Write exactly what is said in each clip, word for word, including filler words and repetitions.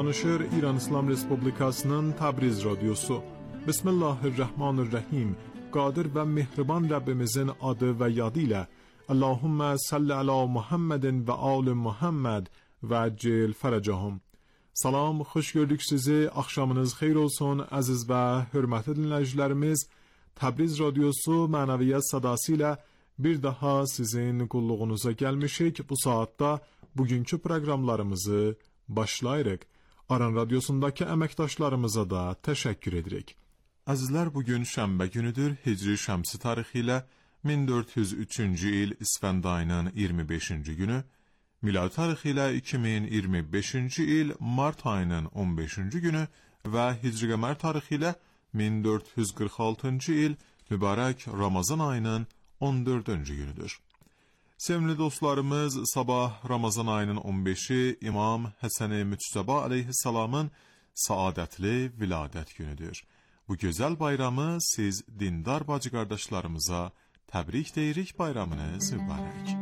Danışır İran İslam Respublikasının Təbriz Radyosu. Bismillahirrahmanirrahim. Qadir ve mehriban Rabbimizin adı ve yadı ile Allahümme salli ala Muhammedin ve al Muhammed ve accil feracahum. Salam, xoş gördük sizi. Akşamınız xeyir olsun aziz ve hürmetli dinləyicilərimiz. Təbriz Radyosu mənəviyyat sadası ilə bir daha sizin qulluğunuza gelmişik. Bu saatte bugünkü proqramlarımızı başlayırıq. Aran Radyosundaki əməkdaşlarımıza da təşəkkür edirik. Azizlər, bugün şənbə günüdür. Hicri şəmsi tarixi ilə min dörd yüz üçüncü il İsfənd ayının iyirmi beşinci günü, milad tarixi ilə iki min iyirmi beşinci il mart ayının on beşinci günü və Hicri qəmər tarixi ilə min dörd yüz qırx altıncı il mübarək Ramazan ayının on dördüncü günüdür. Sevimli dostlarımız, sabah Ramazan ayının on beşi İmam Həsən-i Müctəba aleyhisselamın saadətli viladət günüdür. Bu gözəl bayramı siz dindar bacı qardaşlarımıza təbrik deyirik, bayramınız mübarək.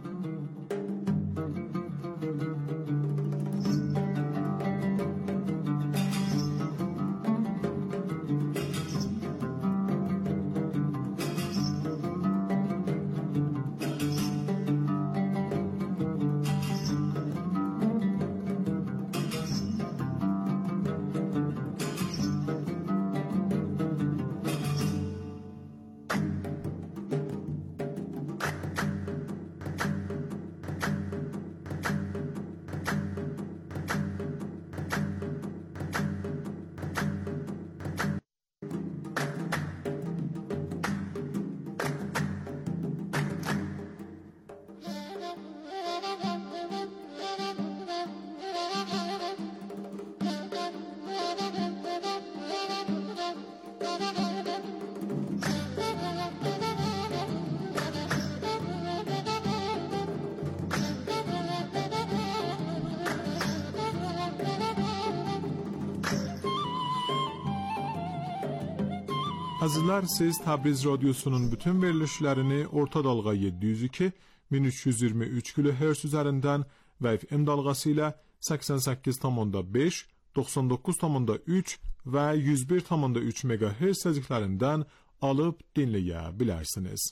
Azizlər, siz Təbriz Radyosu'nun bütün verilişlərini orta dalga yedi yüz iki bin üç yüz iyirmi üç kilohertz üzərindən və F M dalğası ilə səksən səkkiz nöqtə beş, doxsan doqquz nöqtə üç və yüz bir nöqtə üç megahertz səziqlərindən alıb dinləyə bilərsiniz.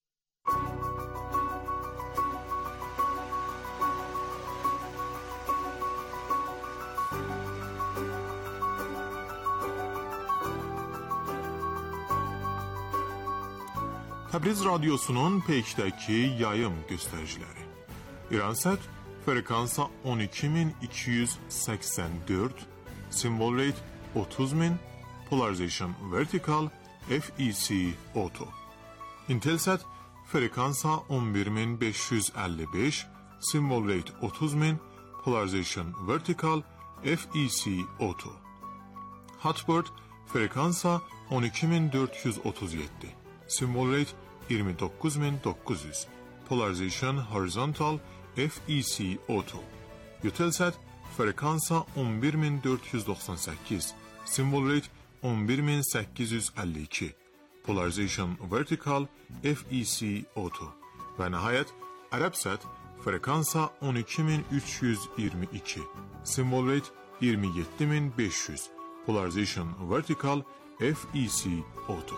Təbriz Radyosu'nun peykdəki yayım göstəriciləri. İransat frekansa on iki min iki yüz səksən dörd, symbol rate otuz min, polarization vertical, F E C auto. Intelsat frekansa on bir min beş yüz əlli beş, symbol rate otuz min, polarization vertical, F E C auto. Hotbird frekansa on iki min dörd yüz otuz yeddi. Symbol rate iyirmi doqquz min doqquz yüz. Polarization horizontal, F E C auto. Eutelsat frekansa on bir min dörd yüz doxsan səkkiz. Symbol rate on bir min səkkiz yüz əlli iki. Polarization vertical, F E C auto. Və nəhayət Arabsat frekansa on iki min üç yüz iyirmi iki. Symbol rate iyirmi yeddi min beş yüz. Polarization vertical, F E C auto.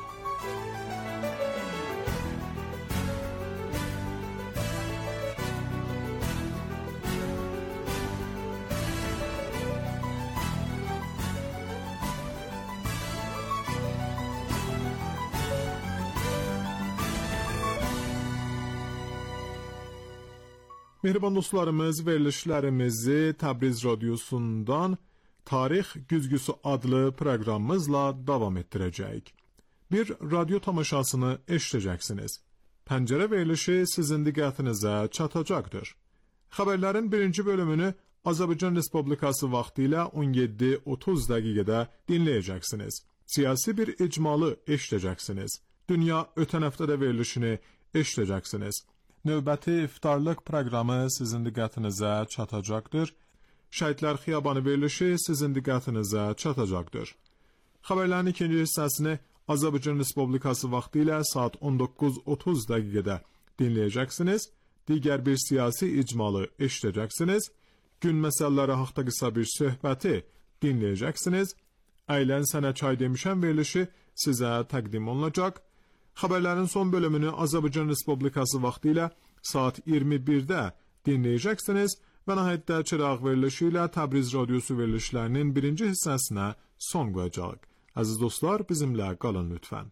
Mehriban dostlarımız, verilişlərimizi Təbriz Radyosu'ndan Tarix Güzgüsü adlı proqramımızla davam etdirəcəyik. Bir radyo tamaşasını eşidəcəksiniz. Pəncərə verilişi sizin diqqətinizə çatacaqdır. Xəbərlərin birinci bölümünü Azərbaycan Respublikası vaxtı ilə on yeddi otuz dəqiqədə dinləyəcəksiniz. Siyasi bir icmalı eşidəcəksiniz. Dünya ötən həftədə verilişini eşidəcəksiniz. Növbəti iftarlıq proqramı sizin diqqətinizə çatacaqdır. Şəhidlər Xiyabanı verilişi sizin diqqətinizə çatacaqdır. Xəbərlərin ikinci hissəsini Azərbaycan Respublikası vaxtı ilə saat on doqquz otuz dəqiqədə dinləyəcəksiniz. Digər bir siyasi icmalı eşidəcəksiniz. gün məsələləri haqqında qısa bir söhbəti dinləyəcəksiniz. Əyləncə Sənə Çay Demişəm verilişi sizə təqdim olunacaq. Xəbərlərin son bölümünü Azərbaycan Respublikası vaxtı ilə saat iyirmi birdə dinləyəcəksiniz və nəhayətdə Çıraq verilişi ilə Təbriz Radyosu verilişlərinin birinci hissəsinə son qoyacaq. Əziz dostlar, bizimlə qalın lütfən.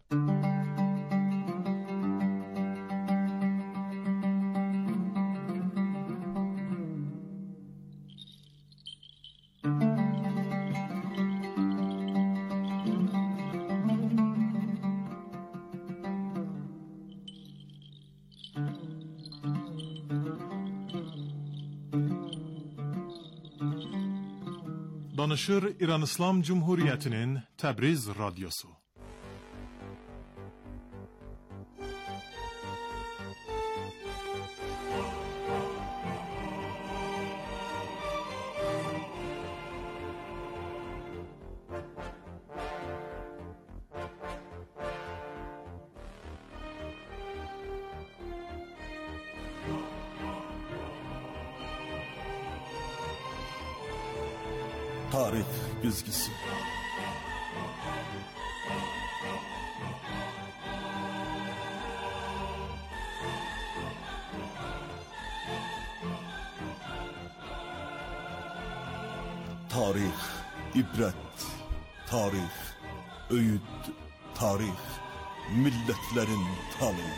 Danışır İran İslam Cumhuriyeti'nin Təbriz Radyosu. Tarih güzgüsü. Tarih, ibret, tarih, öğüt, tarih, milletlerin talı.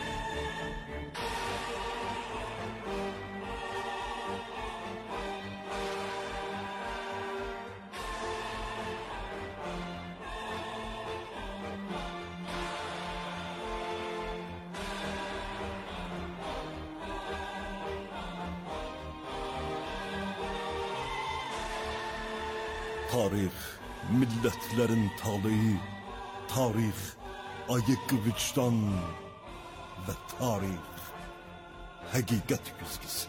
Tarih, milletlerin talı, tarih, ayık vicdan ve tarih, hakikat güzgüsü.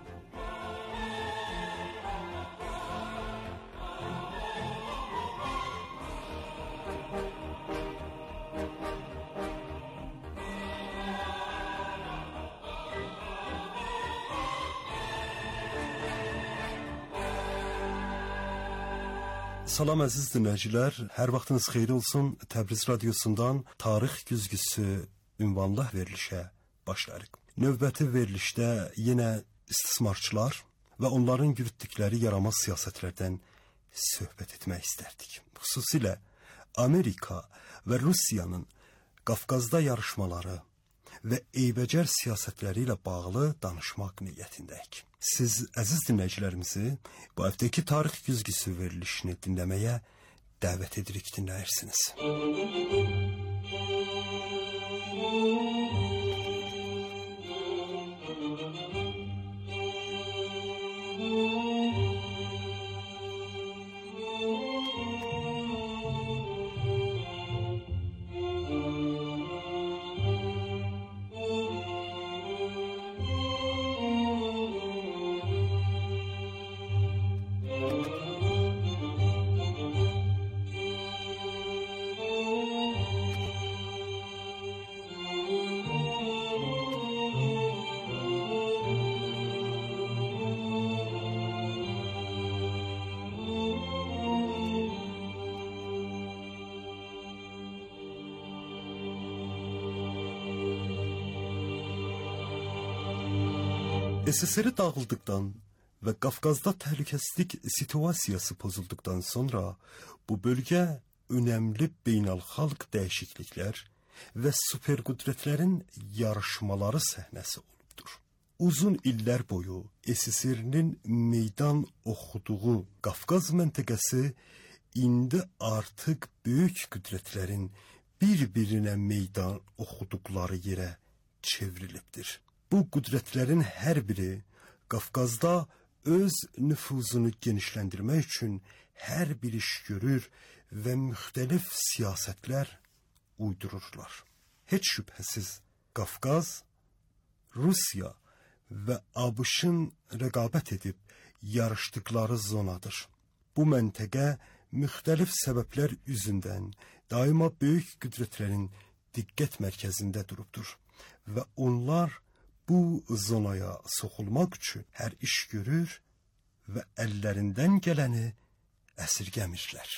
Salam əziz dinləyicilər, hər vaxtınız xeyir olsun. Təbriz Radyosundan Tarix Güzgüsü ünvanlı verilişə başlarıq. Növbəti verilişdə yenə istismarçılar və onların yürütdükləri yaramaz siyasətlərdən söhbət etmək istərdik. Xüsusilə Amerika və Rusiyanın Qafqazda yarışmaları və eybəcər siyasətləri ilə bağlı danışmaq niyyətindəyik. Siz əziz dinləyicilərimizi bu həftəki Tarix Güzgüsü verilişini dinləməyə dəvət edirik, dinləyirsiniz. S S R dağıldıqdan və Qafqazda təhlükəsizlik situasiyası pozulduqdan sonra bu bölgə önəmli beynəlxalq dəyişikliklər və superqüdrətlərin yarışmaları səhnəsi olubdur. Uzun illər boyu S S R-nin meydan oxuduğu Qafqaz məntəqəsi indi artıq böyük qüdrətlərin bir-birinə meydan oxuduqları yerə çevrilibdir. Bu qüdrətlərin hər biri Qafqazda öz nüfuzunu genişləndirmək üçün hər bir iş görür və müxtəlif siyasətlər uydururlar. Heç şübhəsiz Qafqaz, Rusiya və ABŞ-ın rəqabət edib yarışdıqları zonadır. Bu məntəqə müxtəlif səbəblər üzündən daima böyük qüdrətlərin diqqət mərkəzində durubdur və onlar bu zonaya soxulmaq üçün hər iş görür və əllərindən gələni əsirgəmirlər.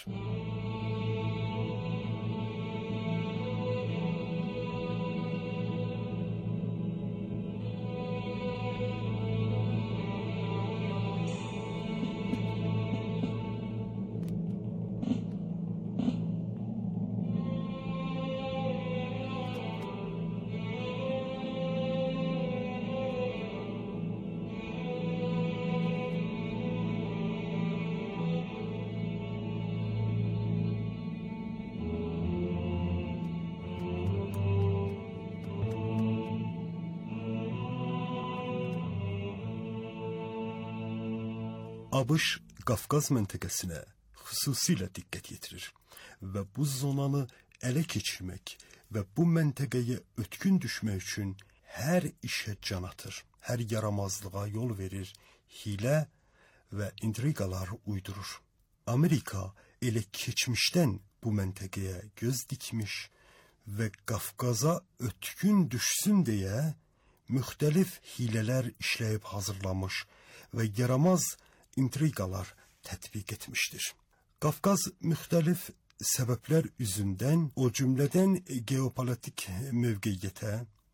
ABŞ Qafqaz məntəqəsinə xüsusilə diqqət yetirir və bu zonanı ələ keçirmək və bu məntəqəyə ötkün düşmək üçün hər işə can atır, hər yaramazlığa yol verir, hilə və intriqalar uydurur. Amerika elə keçmişdən bu məntəqəyə göz dikmiş və Qafqaza ötkün düşsün deyə müxtəlif hilələr işləyib hazırlamış və yaramaz intriqalar tətbiq etmişdir. Qafqaz müxtəlif səbəblər üzündən, o cümlədən geopolitik mövqeyiyyətə,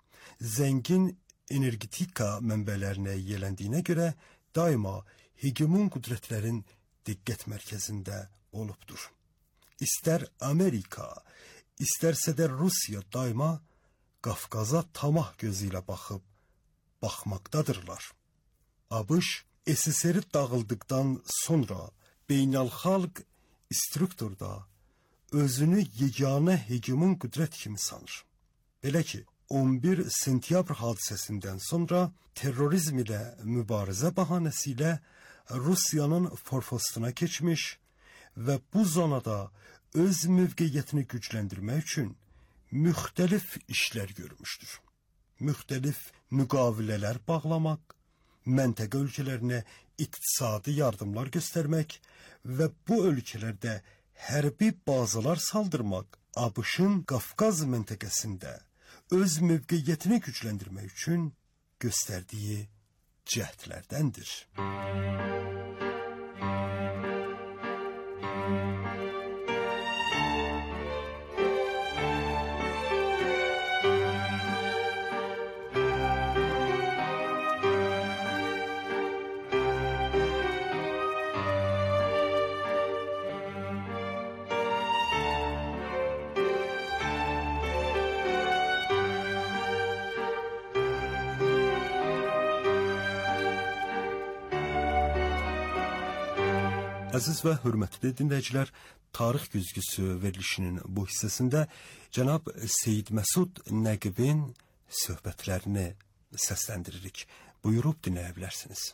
zəngin energetika mənbələrinə yiyələndiyinə görə daima hegemon qüdrətlərin diqqət mərkəzində olubdur. İstər Amerika, istərsə də Rusiya daima Qafqaza tamah gözü ilə baxıb, baxmaqdadırlar. ABŞ S S R dağıldıqdan sonra beynəlxalq strukturda özünü yeganə hegemon qüdrət kimi sanır. Belə ki, on bir sentyabr hadisəsindən sonra terrorizm ilə mübarizə bahanəsilə Rusiyanın forpostuna keçmiş və bu zonada öz mövqeyiyyətini gücləndirmək üçün müxtəlif işlər görmüşdür. Müxtəlif müqavilələr bağlamaq, məntəqə ölkələrinə iqtisadi yardımlar göstərmək və bu ölkələrdə hərbi bazalar saldırmaq ABŞ-ın Qafqaz məntəqəsində öz mövqeyiyyətini gücləndirmək üçün göstərdiyi cəhdlərdəndir. Əziz və hörmətli dinləyicilər, Tarix güzgüsü verilişinin bu hissəsində cənab Seyid Məsud Nəqibin söhbətlərini səsləndiririk. Buyurub dinləyə bilərsiniz.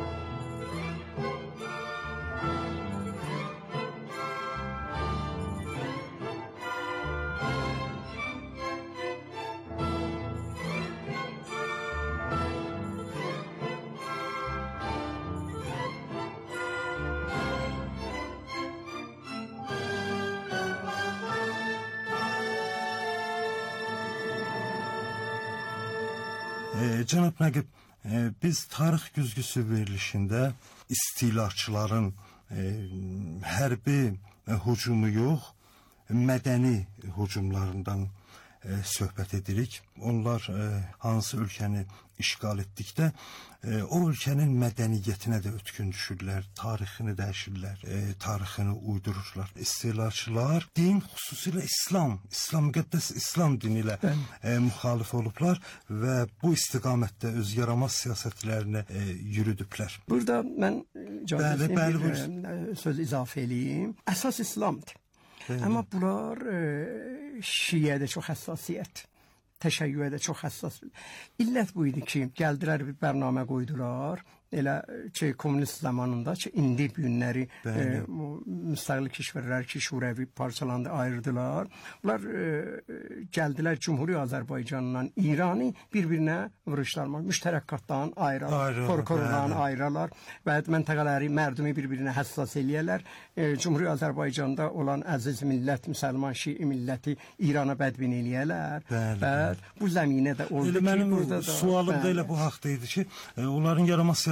E, Cənab Nəqib, e, biz tarix güzgüsü verilişində istilaçıların e, hərbi e, hücumu yox, mədəni hücumlarından e, söhbət edirik. Onlar e, hansı ölkəni işğal etdikdə e, o ölkənin mədəniyyətinə də ötkün düşürlər, tarixini dəyişirlər, e, tarixini uydururlar. İstilaçılar din, xüsusilə İslam, İslam müqəddəs İslam dini ilə e, müxalif olublar və bu istiqamətdə öz yaramaz siyasətlərini e, yürüdüblər. Burada mən bəli, bəli, bir e, söz izafə edeyim. Əsas İslamdır. Bəli. Amma bunlar e, Şiədə çox həssasiyyət. Təşəyyüdə çox həssas. İllət bu idi ki, gəldilər bir bərnamə qoydular. Elə ki, komünist zamanında ki, indi bu günləri e, müstəqil kişvərlər ki, şurəvi parçalandı, ayırdılar. Bunlar e, gəldilər Cumhuri Azərbaycandan İrani bir-birinə vuruşlarlar. Müştərəkatdan ayırarlar, korkordan ayırarlar və məntəqələri, mərdumi bir-birinə həssas eləyərlər. E, Cumhuri Azərbaycanda olan əziz millət, müsəlman şii milləti İrana bədbin eləyərlər. Və bu zəminə də oldu ki, mənim sualım da elə bu haqda idi ki, e, onların yaramaz siyasət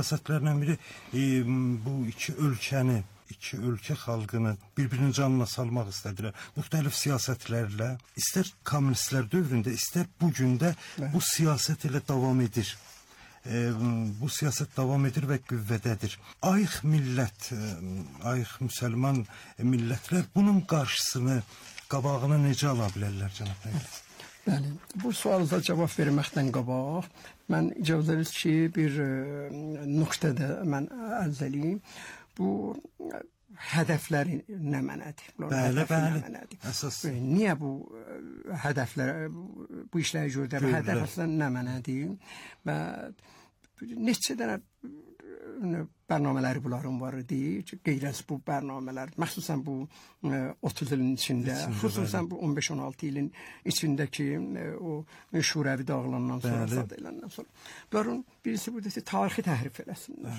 siyasətlərindən biri e, bu iki ölkəni, iki ölkə xalqını bir-birinin canına salmaq istədilər. Müxtəlif siyasətlərlə, istər kommunistlər dövründə, istər bu gündə bu siyasət elə davam edir. E, bu siyasət davam edir və qüvvədədir. Ayıq millət, e, ayıq müsəlman millətlər bunun qarşısını, qabağını necə ala bilərlər, cənab bəy? Bəli, bu sualıza cavab verməkdən qabaq, mən icazə verirsiniz ki, bir e, nöqtədə mən ərz eləyim. Bu e, hədəfləri nə mənədir? Bəli, bəli. Əsas. Niyə bu e, hədəflər, bu işləri görürlər? Hədəf əslən nə mənədir? Və neçə dənə bərnamələri bunların var idi. Qeyriz bu bərnamələr, məxsusən bu e, otuz ilin içində, xüsusən bu on beş on altı ilin içindəki e, o Şurəvi dağılandan sonra, sad eləndən sonra. Bunların birisi buradakı tarixi təhrif eləsinlər.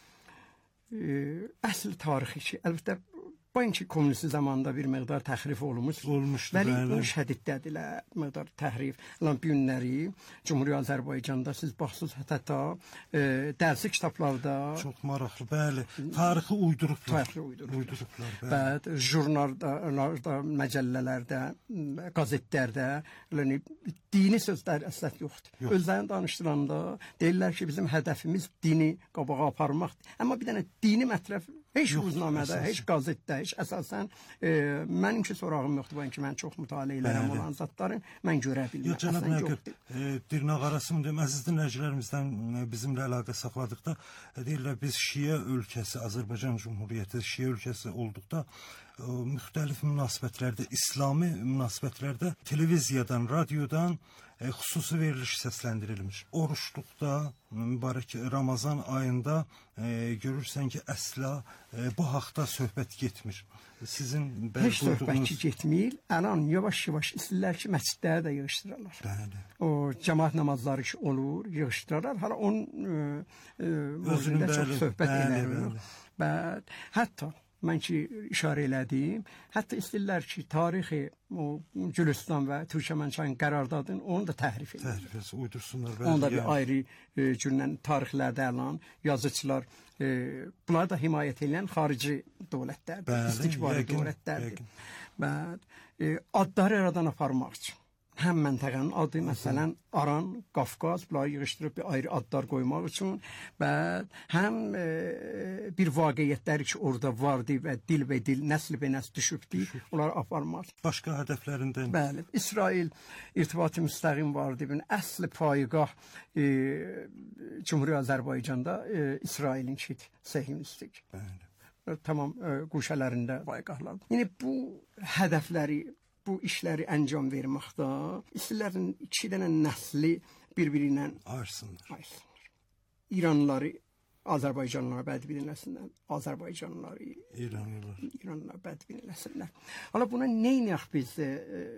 E, əsl tarixi ki, əlbəttə Bugünkü komünist zamanda bir məqdar təhrif olmuş. Olmuşdu. Bəli, bu şədiddədirlər, məqdar təhrif. Lan bu günləri Cümhuriyyət Azərbaycanda siz baxsınız hətta e, dərsi kitablarda çox maraqlı, bəli. Tarixi uydurublar. Tarixi uydurublar. uydurublar bəli. Bəli, jurnallarda, məcəllələrdə, qəzetlərdə yəni dini sözlər əslət yoxdur. Yox. Özlərini danışdıranda deyirlər ki, bizim hədəfimiz dini qabağa aparmaqdır. Amma bir dənə dini mətləb heç ruznamədə, heç qəzetdə, heç əsasən e, mənimki sorağım yoxdur, bu ki, mən çox mütaliə edirəm olan zatları, mən görə bilməm. Yox, cənab Nəqib, e, Dirnaq arasım deyim, əziz dinləyicilərimizdən e, bizimlə əlaqə saxladıqda e, deyirlər, biz Şiə ölkəsi, Azərbaycan Cumhuriyyəti Şiə ölkəsi olduqda e, müxtəlif münasibətlərdə, İslami münasibətlərdə televiziyadan, radiodan e, xüsusi veriliş səsləndirilmiş. Oruçluqda, mübarək Ramazan ayında e, görürsən ki, əsla e, bu haqda söhbət getmir. Sizin heç söhbət getmir. Əlan yavaş-yavaş istəyirlər ki, məscidləri də yığışdırırlar. Bəli. O cəmaət namazları ki olur, yığışdırırlar. Hala onun e, e, özündə çox söhbət eləyirik. Bəli. Hətta mən ki işarə elədim, hətta istəyirlər ki, tarixi o Gülüstan və Türkmənçayın qərardadını onu da təhrif edirlər. Təhrif uydursunlar. Bəli. Onu da bir yəni. ayrı e, gündən tarixlərdə əlan yazıçılar e, bunları da himayət edən xarici dövlətlərdir, istikbari dövlətlərdir. Və e, adları aradan aparmaq üçün. Həm məntəqənin adı, məsələn, Aran, Qafqaz, bunları yığışdırıb bir ayrı adlar qoymaq üçün və həm e, bir vaqiyyətləri ki, orada vardı və dil və dil, nəsl və nəsl düşübdü, onları aparmaq. Başqa hədəflərindən? Bəli, İsrail irtibatı müstəqim vardı. Əsli payigah e, Cümhuriyyət Azərbaycanda e, İsrailin ki, səhiyonistlik. Bəli. Tamam e, quşələrində payigahlar. Yəni bu hədəfləri, bu işləri əncam verməkdə istəyirlərin iki dənə nəsli bir-biri ilə ayırsınlar. ayırsınlar. İranlıları Azərbaycanlılara bədbin eləsinlər, Azərbaycanlıları İranlılar İranlılara bədbin eləsinlər. Hala buna nə edək biz e,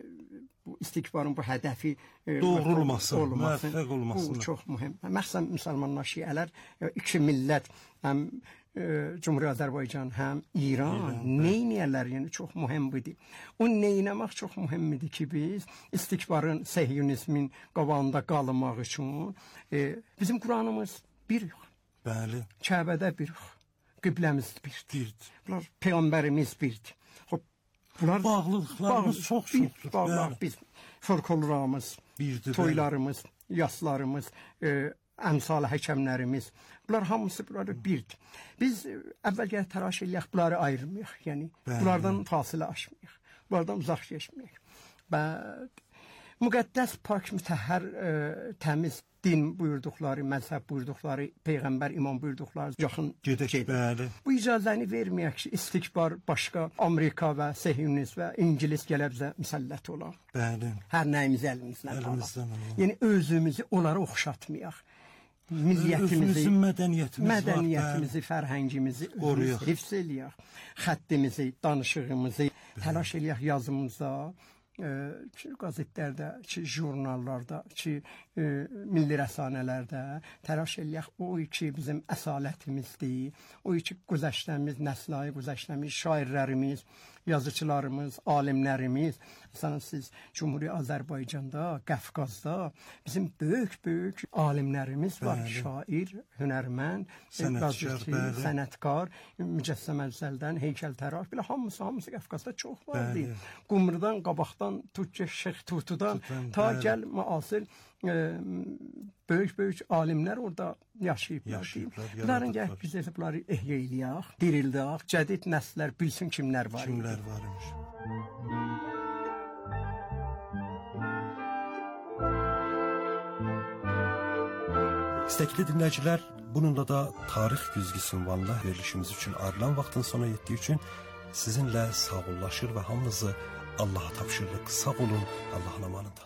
bu istikbarın bu hədəfi e, doğrulmasın, müvəffəq olmasın. Bu çox mühüm. Məxsən müsəlmanlar, şiələr iki millət, həm e, Cümhuriyyət Azərbaycan, həm İran, İran nə edərlər, yəni çox mühümdür. O nə etmək çox mühümdür ki, biz istikbarın, sehiyonizmin qabağında qalmaq üçün e, bizim Quranımız bir yox. Bəli. Kəbədə bir, qibləmiz birdir. Birdir. Bunlar peyğəmbərimiz birdir. Hop, bunlar bağlılıqlarımız çox çoxdur. Bağlıq biz, folklorumuz, birdir, toylarımız, yaslarımız, e, əmsal həkəmlərimiz, bunlar hamısı bunlar birdir. Biz əvvəl gələ təlaş eləyək, bunları ayırmayıq. Yəni, bəli, bunlardan fasilə aşmayıq. Bunlardan uzaq keçməyək. Və müqəddəs, pak, mütəhhər, e, təmiz din buyurduqları, məzhəb buyurduqları, peyğəmbər, imam buyurduqları yaxın gedək. Bəli. Bu icazəni verməyək ki, istikbar başqa Amerika və sehiyonist və İngilis gələ bizə müsəllət olar. Bəli. Hər nəyimizi əlimizdən alaq. Yəni özümüzü onlara oxşatmayaq. Milliyyətimizi, mədəniyyətimizi, mədəniyyətimizi, fərhəngimizi qoruyaq, hifz eləyək. Xəttimizi, danışığımızı təlaş eləyək yazımıza. Ki qəzetlərdə, ki jurnallarda, ki e, milli rəsanələrdə təlaş eləyək. O ki bizim əsalətimizdir, o ki güzəştəmiz, nəsli güzəştəmiz, şairlərimiz, yazıcılarımız, alimlərimiz, məsələn siz Cumhuriyet Azərbaycanda, Qafqazda bizim böyük-böyük alimlərimiz var, bəli. Şair, hünərmənd, sənətkar, bəli. Sənətkar, mücəssəmələrdən, heykəltəraş, belə hamısı, hamısı Qafqazda çox vardı. Qumrudan, qabaqdan, tut Şeyx Tutudan, Tutan, ta bəli. Gəl müasir e, böyük-böyük alimlər orada yaşayıblar. Bunların gəl biz də bunları ehya eləyək, dirildək, cədid nəslər bilsin kimlər var. Kimlər var imiş. İstəkli dinləyicilər, bununla da tarix güzgüsü ünvanla verilişimiz üçün ayrılan vaxtın sona yetdiyi üçün sizinlə sağollaşır və hamınızı Allaha tapşırırıq. Sağ olun, Allahın amanında.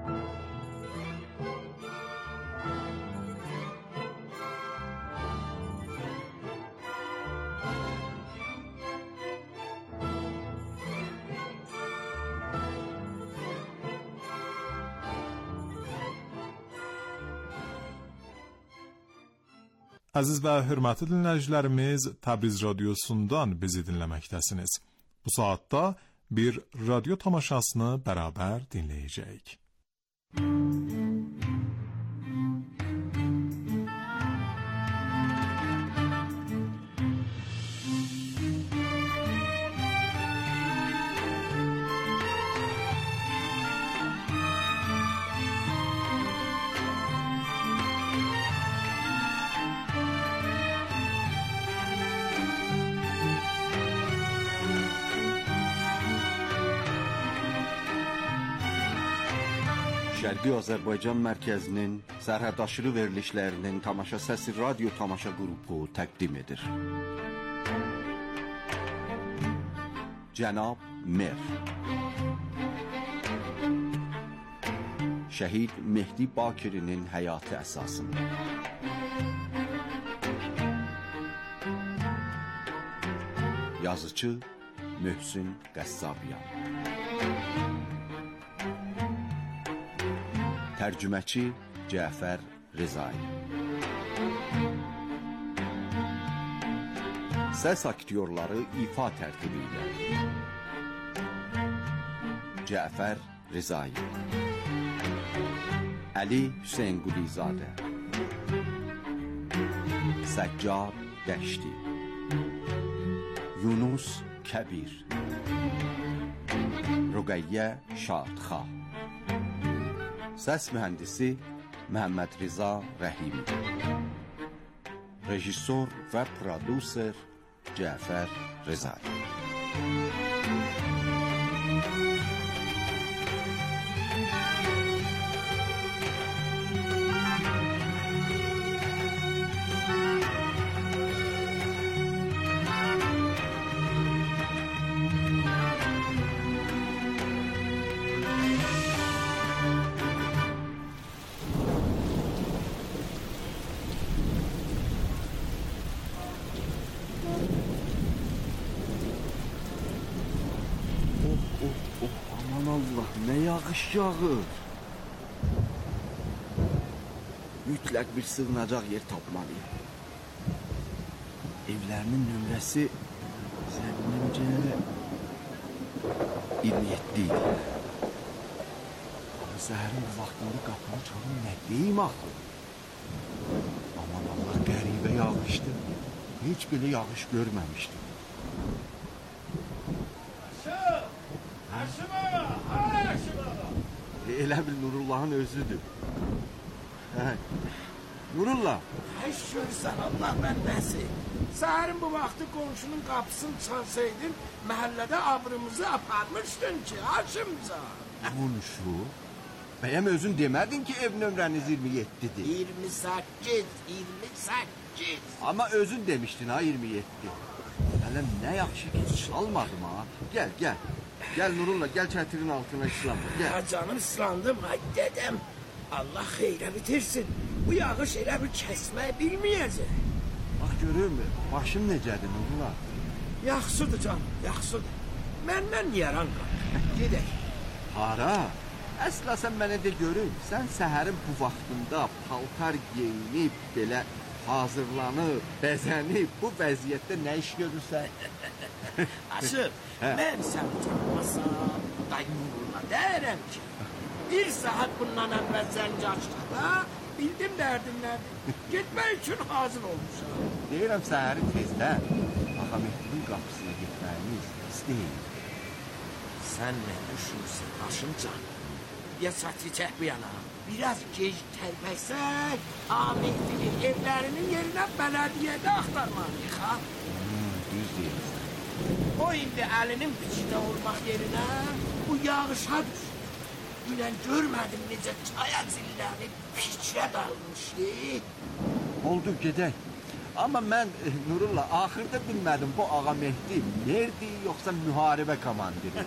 Əziz və hörmətli dinləyicilərimiz, Təbriz radiosundan bizi dinləməkdəsiniz. Bu saatda bir radyo tamaşasını bərabər dinləyəcəyik. Şərqi Azərbaycan mərkəzinin sərhəddaşırı verilişlərinin Tamaşa Səsi radyo tamaşa qrupu təqdim edir. Cənab Mer, Şəhid Mehdi Bakirinin həyatı əsasında. Yazıcı Möhsün Qəssabyan, tərcüməçi Cəfər Rızai, səs aktyorları ifa tərtibi ilə Cəfər Rızai, Əli Hüseyn Qulizadə, Səccad Dəşti, Yunus Kəbir, Rüqəyyə Şadxah, səs mühəndisi Məhəmməd Rıza Rəhimi, rejissor və prodüser Cəfər Rızai. Yağış yağır. Mütləq bir sığınacaq yer tapmalıyım. Evlərinin nömrəsi zənnimcə iyirmi yeddi idi. Ama səhərin bu vaxtında qapını çalım nə deyim axı? Aman Allah, qəribə yağışdı. Heç belə yağış görməmişdim. Həşim ağa, ha Həşim ağa. Elə bil Nurullahın özüdür. Hə. Nurullah. Heç görsən Allah bəndəsi. Səhərin bu vaxtı qonşunun qapısını çalsaydın, məhəllədə abrımızı aparmışdın ki, Həşimca. Qonşu? Bəyəm özün demədin ki, ev nömrəniz iyirmi yeddidir. iyirmi səkkiz, iyirmi səkkiz. Amma özün demişdin ha, iyirmi yeddi. Hələ nə yaxşı ki, çalmadım ha. Gəl, gəl. Gəl Nurullah, gəl çətirin altına islandır, gəl. Ha canım, islandım, ay dedəm. Allah xeyrə bitirsin. Bu yağış elə bir kəsmək bilməyəcək. Bax, görür mü? Başın necədir Nurullah? Yaxşıdır canım, yaxşıdır. Məndən yaran qal. Gedək. Hara? Əsla sən mənə de görüm. Sən səhərin bu vaxtında paltar geyinib belə hazırlanıb, bəzənib, bu vəziyyətdə nə iş görürsən? Aşır, mən səni tanımasam, dayımla deyirəm ki, bir saat bundan əvvəl zənci açdıqda bildim dərdim nədir. Getmək üçün hazır olmuşam. Deyirəm səhəri tezdən Ağamehdinin qapısına getməyimiz istəyir. Sən nə düşünürsən, başım canım? Ya çatı çək bu yana. Biraz gec tərpəksək, Ağamehdinin evlərinin yerinə bələdiyyədə axtarmalıyıq, ha? Hmm, düz deyirsən. O indi əlinin biçində olmaq yerinə bu yağışa düşür. Dünən görmədim necə çaya zillənib fikrə dalmışdı. Oldu, gedək. Amma mən e, Nurullah axırda bilmədim bu Ağamehdi nerdi yoxsa müharibə komandiri.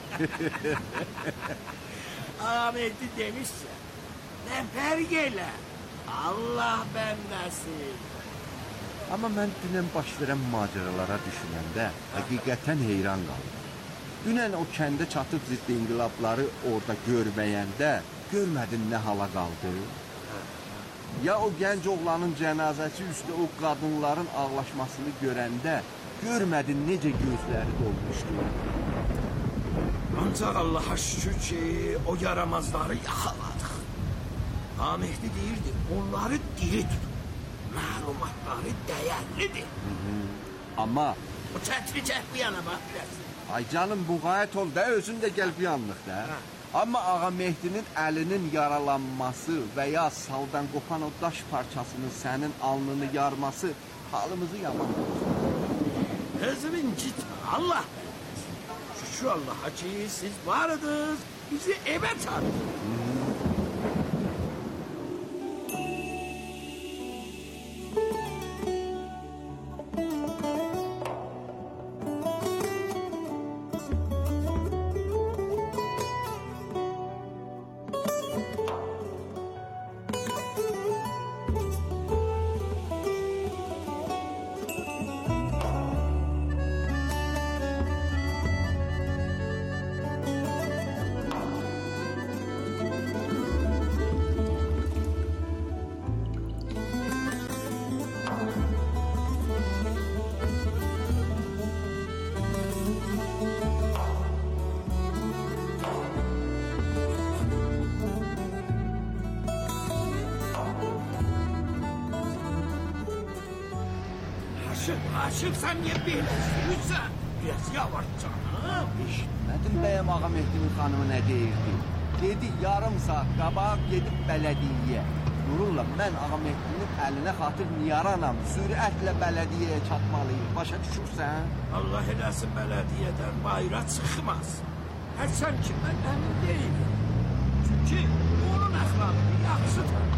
Ağamehdi demişsə, nə fərq elə? Allah bəndəsi. Amma mən dünən baş verən macəralara düşünəndə həqiqətən heyran qaldım. Dünən o kəndə çatıb ziddi inqilabları orada görməyəndə görmədin nə hala qaldı? Ya o gənc oğlanın cənazəsi üstə o qadınların ağlaşmasını görəndə görmədin necə gözləri dolmuşdu? Ancaq Allaha şükür ki, o yaramazları yaxaladıq. Ağamehdi deyirdi, onları diri tutun. Məlumatları dəyərlidir. Hı -hı. Amma o çətri çək bu yana bax biraz. Ay canım, buğayət ol da, özün də gəl bir anlıq da. Hə. Amma Ağamehdinin əlinin yaralanması və ya saldan qopan o daş parçasının sənin alnını yarması halımızı yaman olur. Özümün gitmə, Allah bəndəsi. Şükür Allaha ki, siz varadınız, bizi evə çağırdınız. Aşık sen niye böyle sürürsen? Biraz yavaş canım. Eşitmədim bəyəm Ağamehdinin xanımı nə deyirdi? Dedi yarım saat qabaq gedib bələdiyyəyə. Nurullah, mən Ağamehdinin əlinə xatır niyaranam. Sürətlə bələdiyyəyə çatmalıyım. Başa düşürsən? Allah eləsin bələdiyyədən bayra çıxmaz. Hərsən ki, mən əmin deyiləm. Çünki onun əxlaqını yaxşı tanır.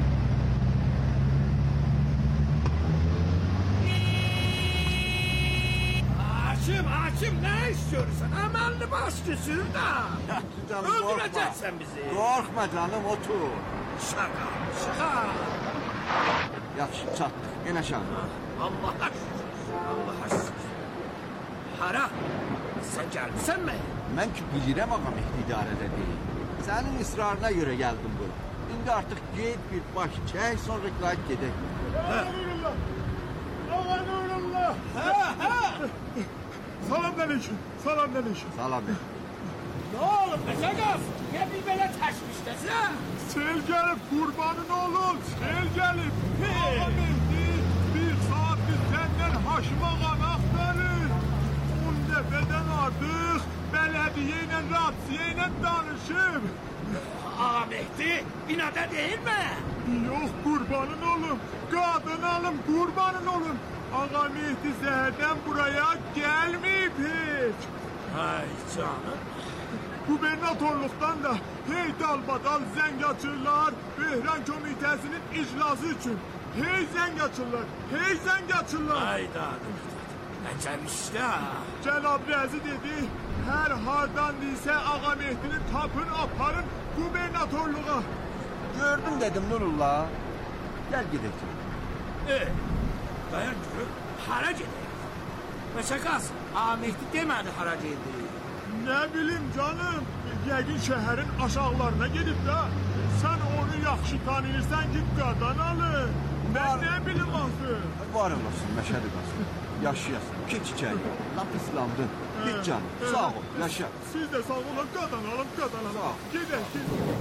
Hakim, hakim, nə istiyorsan? Əməlli başlı sür da. Öldürəcəksən bizi. Qorxma canım, otur. Şaka, şaka. Yaxşı, çatdıq, en aşağı. Allah'a şükür, Allah'a şükür. Hara, sən gəlmisən mi? Mən ki, bilirəm Ağamehdi idarədə deyil. Sənin ısrarına görə gəldim bura. İndi artıq get bir baş çək, sonra qayıt gedək. Ağa Nurullah! Ağa Nurullah! Hə, hə! Salam aleyküm, salam aleyküm. Salam aleyküm. Ne olub, Məşəqaf? Niyə bir belə təşvişdəsən? Sel gəlib, qurbanın olun, sel gəlib. Ağamehdi bir saatdir səndən Haşim ağanı axtarır. On dəfədən artıq bələdiyyə ilə, rapsiyə ilə danışıb. Ağamehdi binada değil mi? Yox, qurbanın olun, qadın alım, qurbanın olun. Ağamehdi zəhərdən buraya gəlməyib heç. Ay canım. Gubernatorluqdan da hey dalbadal zəng açırlar Böhran Komitəsinin iclası üçün. Hey zəng açırlar, hey zəng açırlar. Ay dadım, nəcəm işdə. Cənab Rəzi dedi, hər hardan deysə Ağamehdini tapın, aparın gubernatorluğa. Gördüm dedim Nurullah. Gəl gedək. E, dayan görüm, hara gedək? Məşəqas, Ağamehdi demədi hara gedək. Nə bilim canım, yəqin şəhərin aşağılarına gedib də. Sən onu yaxşı tanıyırsan ki, qadan alır. Ben ne bileyim Mahsur. Var olasın Məşədi Qasım. Yaşayasın. Keç içəri. Lap islandın. Git canım. Sağ ol. Yaşa. Siz de sağ olun. Kazanalım kazanalım. Sağ ol. Gidelim gidelim.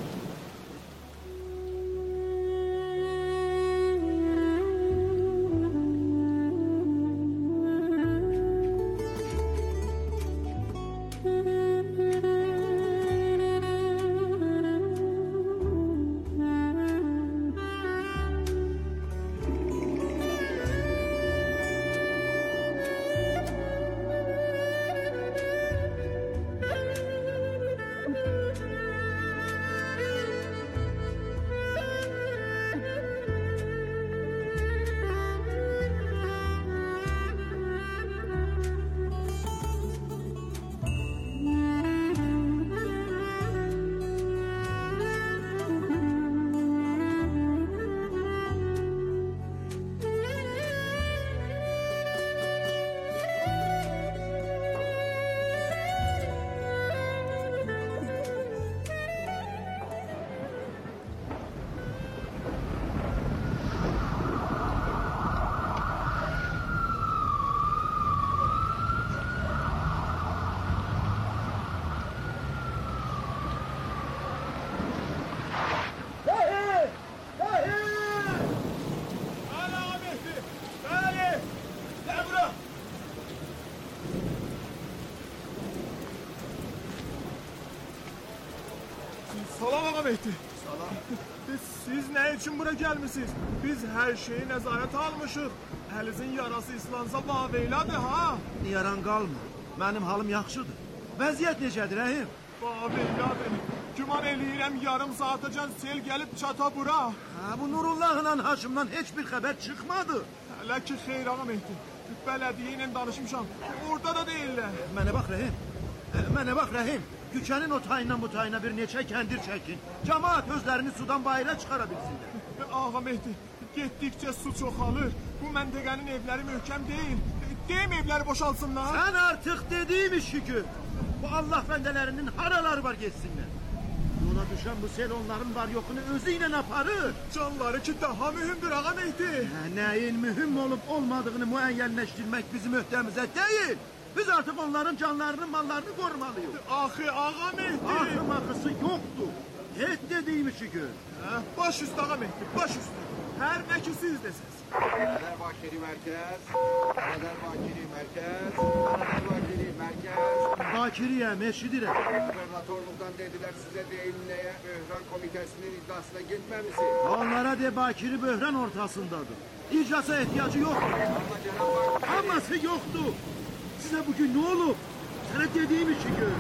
Salam ağa Mehdi. Salam. Biz, siz ne için buraya gelmişsiniz? Biz her şeyi nezaret almışız. Elinizin yarası islansa vaveyladı ha. Yaran qalma. Mənim halım yaxşıdır. Vəziyyət necədir, Rəhim? Vaveyladı. Güman eləyirəm yarım saatacan sel gelip çata bura. Ha, bu Nurullahla Haşimdan heç bir xəbər çıxmadı. Hələ ki xeyr ağa Mehdi. Belediye ile danışmışam. Orada da değiller. Mənə bax, Rəhim. Mənə bax, Rəhim. Küçənin o tayından bu tayına bir neçə kəndir çəkin. Camaat özlərini sudan bayıra çıxara bilsinlər. Ağa Mehdi, gittikçe su çoxalır. Bu məntəqənin evləri möhkəm deyil. Deyim evləri boşalsınlar. Sən artıq dediyim işi gör. Bu Allah bəndələrinin haraları var geçsinlər. Yola düşən bu sel onların var yoxunu özü ilə aparır. Canları ki daha mühümdür ağa Mehdi. Hə, nəyin mühüm olub olmadığını müəyyənləşdirmək bizim öhdəmizə deyil. Biz artıq onların canlarını, mallarını qorumalıyıq. Axı ağa Mehdi. Axı maxısı yoxdur. Heç dediyim işi gör. Hə, baş üstə ağa Mehdi, baş üstə. Hər nə ki siz desiniz. Qaradar Bakiri Mərkəz. Qaradar Bakiri Mərkəz. Qaradar Bakiri Mərkəz. Bakiriyəm, eşidirəm. Gubernatorluqdan dedilər sizə deyim nəyə? Böhran komitəsinin iddiasına gitməmisiniz. Onlara de Bakiri böhran ortasındadır. İclasa ehtiyacı yoxdur. Amma cənab Bakiri. Aması yoxdur. Sizə bugün nə olub? Sənə dediyim işi gör.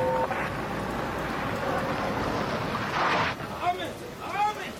Ahmet, Ahmet.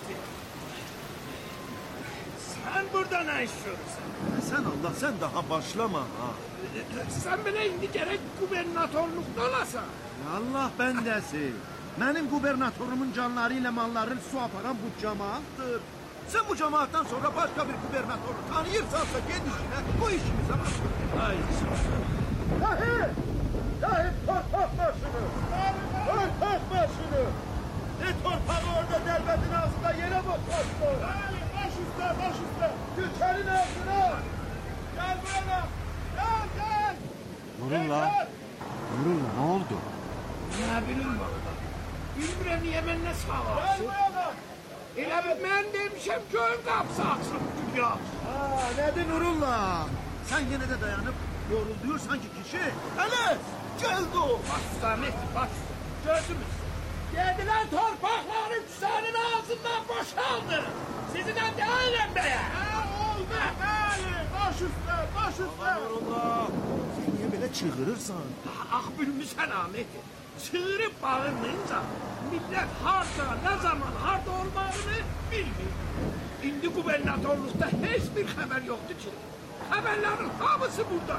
Sen burada ne istiyorsun? Sən Allah, sən daha başlama ha. Sen bile indi gerek gubernatorlukta olasan. Allah bəndəsi. Mənim gubernatorumun canları ilə mallarını su aparan bu cemaatdır. Sen bu cemaattan sonra başka bir gubernatoru tanıyırsansa gel işine, bu işimize başla. Haydi. Dahi! Dahi torpak başını! Torpak başını! Ne torpağı orada derbetin ağzında yere boşalttı. Baş üstə, baş üstə. Küçenin ağzına! Gel buraya. Gel, gel. Nurullah. Nurullah ne oldu? Ne bileyim valla. Bilmirəm niye benimle sağ Gel olsun. buraya. Elə bir mən demişəm göğün qapısı açılıb dünya. Ha, nedir Nurullah? Sen yine de dayanıp yoruluyor sanki kişi. Hele! Geldi o! Baş Ahmet, baş. Gördünüz. Dediler torpakları küçüğünün ağzından boşaldı. Sizinle değilim be ya. Ha, oldu. Bəli, baş üstə, baş üstə. Nurullah! Sen niye böyle çığırırsan? Ah bilmişsən Ahmet. Çığırıp bağırmayınca millet harda, ne zaman harda olmağını bilmiyor. İndi gubernatorlukta hiçbir haber yoktu ki. Haberlerin hamısı burada.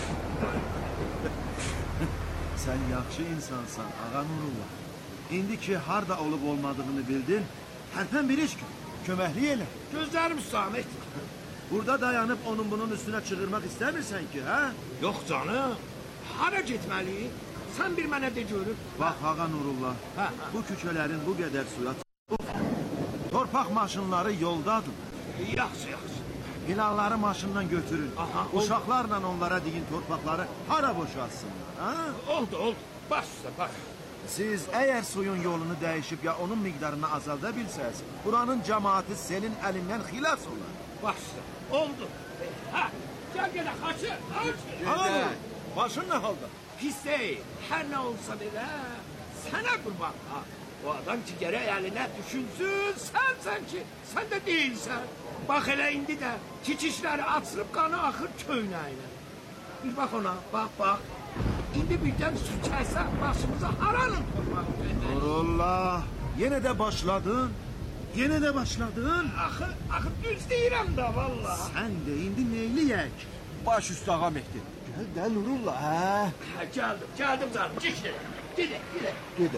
Sen yaxşı insansan ağa Nurullah. İndi ki harda olup olmadığını bildin, tərpən bir iş gör, köməklik elə. Gözlerim Ahmet. Burada dayanıp onun bunun üstüne çığırmak istəmirsən ki, ha? Yok canım. Hara gitmeli? Sen bir mənə de görüp. Bax ağa Nurullah, Ha, ha. bu küçələrin bu qədər suya Torpaq maşınları yoldadır. Yaxşı, yaxşı. İlanları maşından götürün. Aha, Uşaqlarla onlara deyin torpaqları hara boşalsınlar. Ha? Oldu, oldu. Baş üstə, baş. Siz eğer suyun yolunu değişip ya onun miktarını azalda bilseniz, buranın cemaati senin elinden xilas olar. Baş üstə. Oldu. Ha, gel gel, haçı, haçı. Hala başın ne halda? Pis değil. Her ne olsa belə, sənə qurban. Ha, o adam ki gərək əlinə düşünsün, sənsən ki, sən də deyilsən. Bax elə indi də tikişləri açılıb qanı axır köynəyinə. Bir bax ona, bax, bax. İndi birdən su kəlsə başımıza haranın tormaq. Nurullah, yine de başladın. Yine de başladın. Axı, axı düz deyirəm də vallahi. Sen de indi neyliyək? Baş üstə ağa Mehdi. Gel de Nurullah ha. Ha, gəldim, gəldim canım. Gidelim, gidelim, gidelim. Gidin.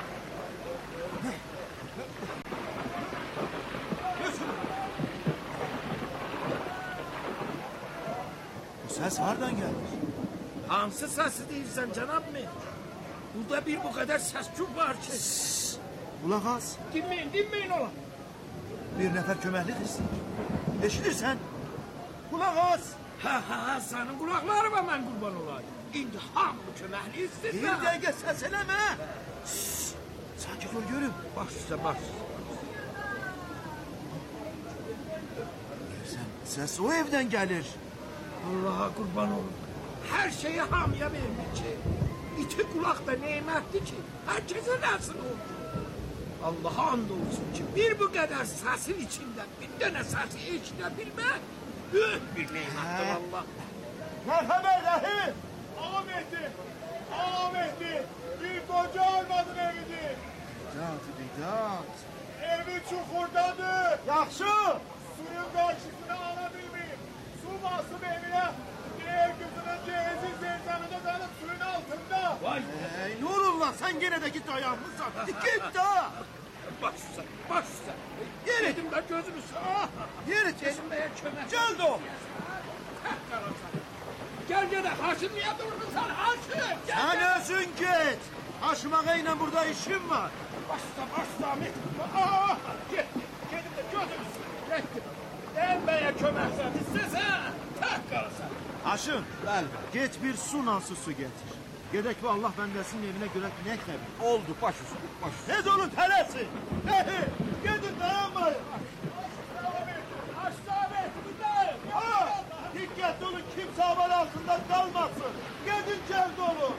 Bu ses hardan gelmiş? Hansı səsi deyirsən cənab mı? Burada bir bu qədər səs-küy var ki. Kulak az. Dinməyin, dinməyin ola. Bir nefer köməklidir. Eşidirsən? Kulak az. Hə, hə, hə, sənin qulaqlarıma mən qurban olayım. İndi hamı köməkli Bir istəyirsən. dəqiqə səs eləmə. Şşş, sakit ol görüm. Baş üstə, baş üstə. Sen, ses o evden gelir. Allaha qurban olum. Hər şeyi hamıya vermir ki. İti qulaq da nemətdir ki, hər kəsə nəsin olur. Allaha and olsun ki, bir bu qədər səsin içində bir dənə səsi eşidə bilmək, böyük bir nemətdir Allah. Merhamet Rahim. Ağa Mehdi! Ağa Mehdi! Bir koca almadın evini! Bidat, bidat. Evi çukurdadır! Yaxşı. Suyun karşısına alabilmeyin! Su basıp evine! Diğer kızının cehizi zemzemine dalıp suyun altında! Vay, Ey Nurullah sen gene de git ayağımızdan. Git daha. baş üstə, baş üstə. Yeri. Dedim də gözünü sağ. Yeri çek. Kesinməyə kömək. Gel de o. Tək qalarsan. Gəl gələ, Haşim niyə durursan Haşim? Gəl, Sen gəl. özün git. Haşim Ağa'yla burada işim var. Başla, başla Ahmet. Aa, getdi, gedim də gözünü sağ. Getdi. Elbəyə köməksən istəsən, tək qalarsan. Haşim. Bəli. Git bir su nasıl su getir. Gedek bu Allah bendesinin evine göre ne tabi. Oldu baş üstə, baş üstə. Tez olun telesin. Hey, gidin dayanmayın. Haşim Ahmet, buradayım. Ha, dikkatli olun kimse haber altında kalmasın. Gidin cevde olun.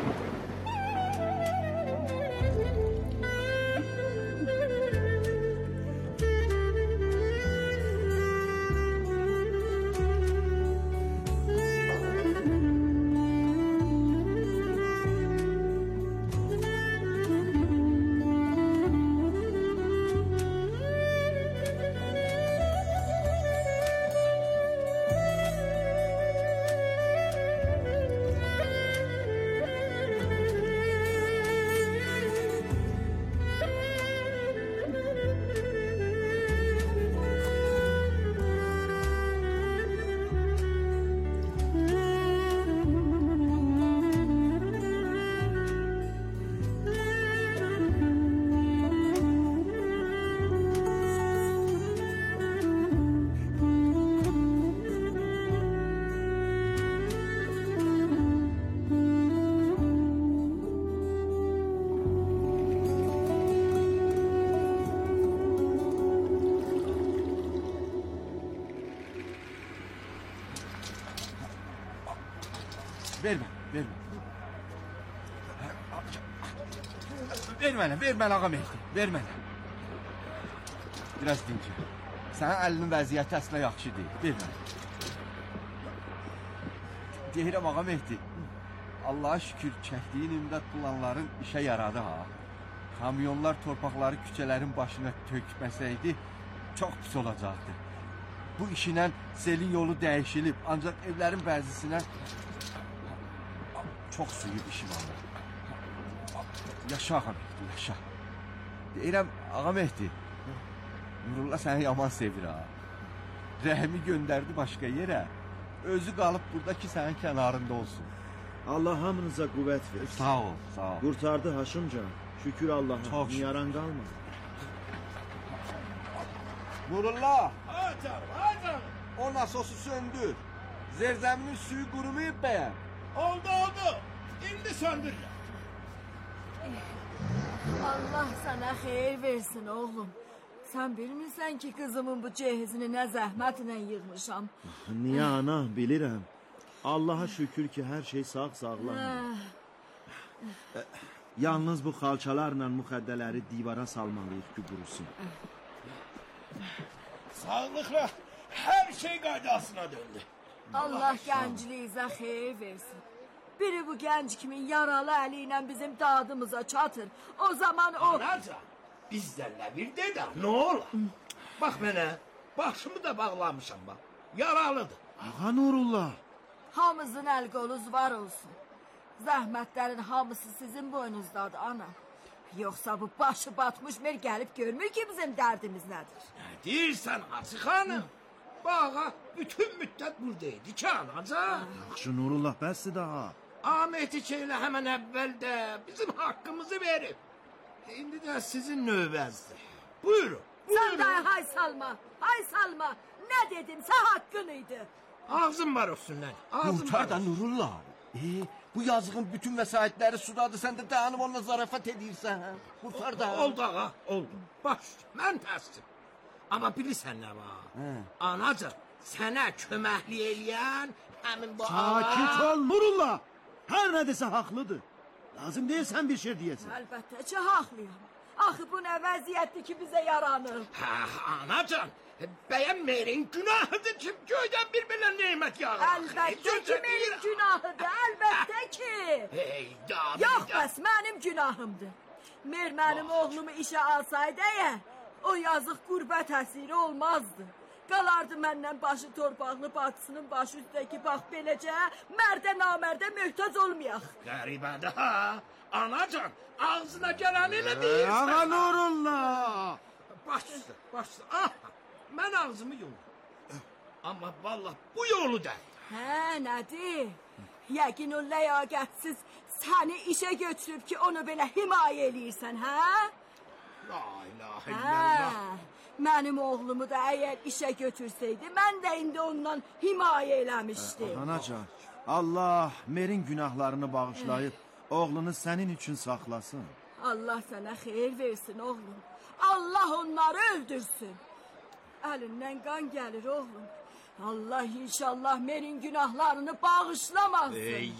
Vermə, vermə. Ver mənə, ver mənə ağa Mehdi, ver mənə. Biraz dincə. Sənin əlinin vəziyyəti əslində yaxşı deyil, ver mənə. Deyirəm ağa Mehdi, Allah'a şükür çəkdiyin imdad planların işə yaradı ha. Kamyonlar torpaqları küçələrin başına tökməsəydi, çox pis olacaqdı. Bu işinə selin yolu dəyişilib, ancaq evlərin bəzisinə çox suyu işim alır. Yaşa ağa Mehdi, yaşa. Deyirəm, ağa Mehdi, Nurullah səni yaman sevir ha. Rəhmi göndərdi başqa yerə, özü qalıb burada ki, sənin kənarında olsun. Allah hamınıza qüvvət versin. Sağ ol, sağ ol. Kurtardı Haşimcan. Şükür Allah'a. Çok şükür. Yaran kalmadı. Nurullah, Ha canım, ha canım. o nasosu söndür. Zerzeminin suyu kurumayıp beğen. Oldu oldu. Şimdi söndür. Allah sana xeyir versin oğlum. Sen bilmirsən ki kızımın bu cehizini nə zəhmətlə yığmışam. Niye ana bilirim. Allah'a şükür ki her şey sağ sağlam. Ah, Yalnız bu xalçalarla müxəddələri divara salmalıyıq ki qurusun. Sağlıkla her şey qaydasına döndü. Allah gəncliyizə xeyir versin. Biri bu gənc kimin yaralı əli ilə bizim dadımıza çatır. O zaman o... Anacan, bizden ne bir dede, ne ola? Bak mənə, başımı da bağlamışam bak. Yaralıdır. Ağa Nurullah. Hamımızın əl qoluz var olsun. Zəhmətlərin hamısı sizin boynuzdadır ana. Yoksa bu başı batmış mer gelip görmür ki bizim derdimiz nedir? Ne deyirsən Hacı xanım? Bağa bütün müddət buradaydı ki anacan. Yaxşı Nurullah bəsdir daha. Ahmet içeyle hemen evvelde bizim hakkımızı verip. Şimdi de sizin növbəzdir. Buyurun. Sen de hay salma, hay salma. Ne dedimse hakkınıydı. Ağzın var olsun lan. Ağzın Kurtar var da olsun. Nurullah. Ee, bu yazığın bütün vesayetleri sudadı. Sen de dayanıp onunla zarafet edirsən. Ha? Kurtar da. Oldu ağa, oldu. Baş, mən təsdim. Amma bilirsən nə var? He. Anacan, sənə köməkli eləyən həmin bu Sakit ol Nurullah. Her ne dese haklıdır. Lazım değil sen bir şey diyesin. Elbette ki haklıyam. Axı bu ne vəziyyətdir ki bize yaranır. Hə, anacan, bəyənməyin günahıdır ki göydən bir-birinə nemət yağır. Elbette ki benim günahıdır, elbette ki. Hey, da, Yok bəs benim günahımdır. Mer benim oğlumu işe alsaydı eğer, o yazık gurbət əsiri olmazdı. Qalardı məndən başı torpaqlı bacısının başı üstəki bax beləcə, mərdə namərdə möhtac olmayaq. Qəribədir ha. Anacan, ağzına gələni elə deyirsən. Ağa Nurullah. Başsın, başsın. Ah, mən ağzımı yolum. Amma vallah bu yolu da. Hə, nədir? Yəqin o ləyaqətsiz səni işə götürüb ki, onu belə himayə eləyirsən, hə? La ilahe Hə, illallah. mənim oğlumu da əgər işə götürsəydi, mən də indi ondan himayə eləmişdim. Anacan Allah Mer'in günahlarını bağışlayıp oğlunu senin için saklasın. Allah sənə xeyir versin, oğlum. Allah onları öldürsün. Əlindən qan gəlir, oğlum. Allah inşallah Mer'in günahlarını bağışlamasın.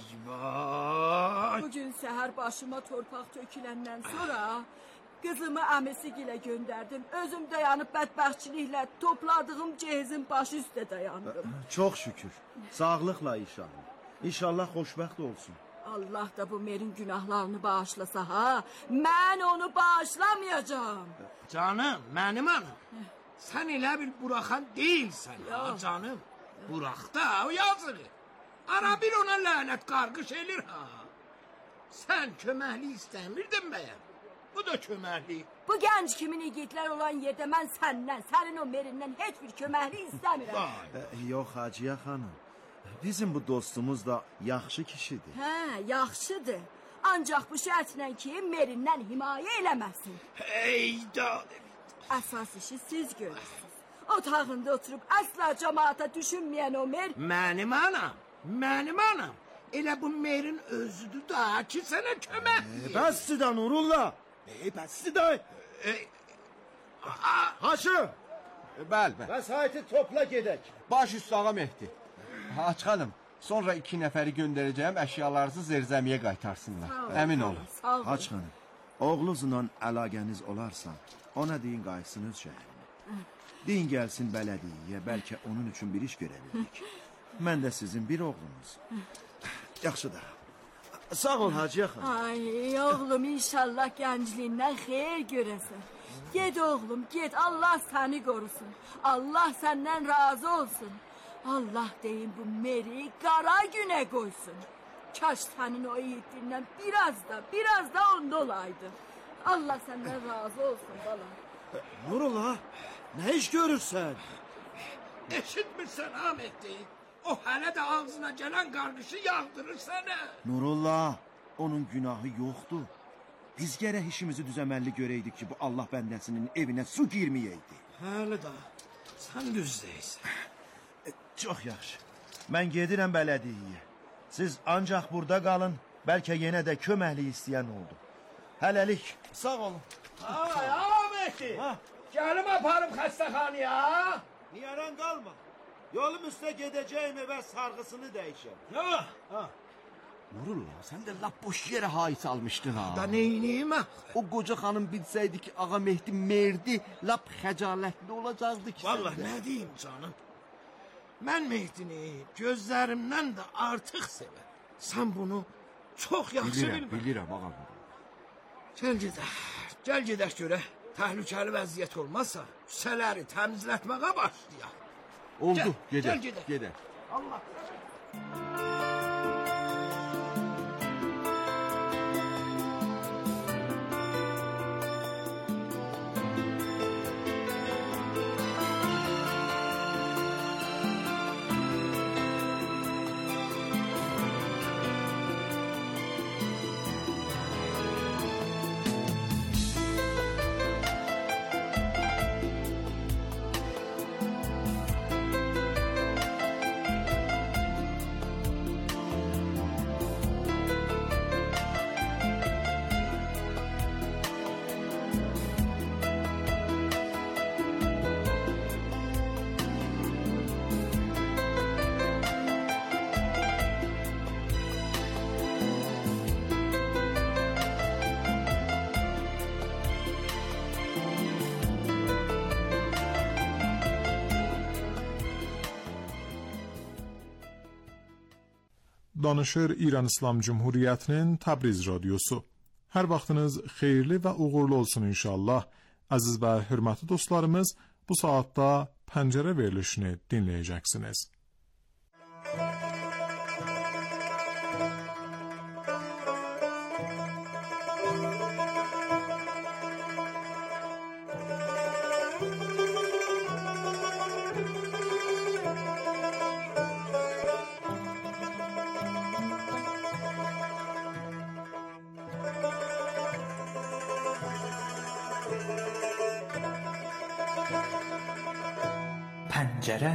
Eyvah. Bugün səhər başıma torpaq töküləndən sonra kızımı əmisigilə göndərdim. Özüm dayanıb bədbəxtçiliklə topladığım cehizin başı üstə dayandım. Çok şükür. Sağlıkla inşallah. İnşallah xoşbəxt olsun. Allah da bu Mer'in günahlarını bağışlasa ha, mən onu bağışlamayacağım. Canım, mənim anam. Sən elə bil buraxan deyilsən ha Yox. canım. Burax da o yazığı. Ara bir ona lənət qarqış elir ha. Sən köməkli istəmirdin bəyəm. Bu da köməkli. Bu gənc kimin igidlər olan yerdə mən səndən, sənin o Merindən heç bir köməkli istəmirəm. E, yok Hacıya hanım. Bizim bu dostumuz da yaxşı kişidir. Hə, yaxşıdır. Ancaq bu şərtlə ki, Merindən himayə eləməsin. Hey da. Əsas işi siz görürsünüz. Otağında oturub əsla cemaata düşünməyən o Mer... Mənim anam, mənim anam. Elə bu Merin özüdür da ki sənə kömək. E, bəsdir də Nurullah. E, bəsdir də. E, Haşım. Bəl, bəl. Vəsaiti topla gedək. Baş üstü ağa Mehdi. Aç xanım, sonra iki nəfəri göndərəcəyəm, əşyalarınızı zerzəmiyə qaytarsınlar. Əmin olun. Sağ olun. Haç xanım, oğlunuzla əlaqəniz olarsa, ona deyin qayıtsın öz şəhərinə. Deyin gəlsin bələdiyyə, bəlkə onun üçün bir iş görə bilərik. Mən də sizin bir oğlunuz. Yaxşı da. Sağ ol Hacıya xanım. Ay oğlum inşallah gəncliyindən xeyir görəsən. Ged oğlum ged, Allah səni qorusun. Allah səndən razı olsun. Allah deyin bu Meri qara günə qoysun. Kaş sənin o yiğitliğindən biraz da, biraz da onda olaydı. Allah səndən razı olsun balam. Nurullah, nə iş görürsən? eşitmirsən Ahmet'i? O hələ də ağzına gələn qarqışı yağdırır sənə. Nurullah, onun günahı yoxdur. Biz gərək işimizi düzəməlli görəydik ki, bu Allah bəndəsinin evinə su girməyəydi. Həli da, sən düzdəysən. E, çox yaxşı. Mən gedirəm bələdiyyəyə. Siz ancaq burada qalın, bəlkə yenə də köməklik istəyən oldu. Hələlik, sağ olun. Ay, Ahmeti, gəlim aparım xəstəxanaya. Niyaran qalma. Yolum üstə gedəcəyim evə sarğısını dəyişəm. Yox, ha. Nurullah, sən də lap boş yerə hais almışdın ha. Da neyniyim ha? O qoca xanım bilsəydi ki, Ağa Mehdi merdi, lap xəcalətli olacaqdı ki. Vallahi nə deyim canım? Mən Mehdini gözlərimdən də artıq sevər. Sən bunu çox yaxşı bilirəm, bilmə. Bilirəm, ağam. Gəl gedək, gəl gedək görək. Təhlükəli vəziyyət olmazsa, küçələri təmizlətməyə başlayaq. Oldu, Gəl, gedək, gəl gedək. gedək. Allah. Danışır İran İslam Cumhuriyeti'nin Təbriz Radyosu. Hər vaxtınız xeyirli və uğurlu olsun inşallah. Əziz və hörmətli dostlarımız, bu saatda Pəncərə verilişini dinləyəcəksiniz. Pəncərə.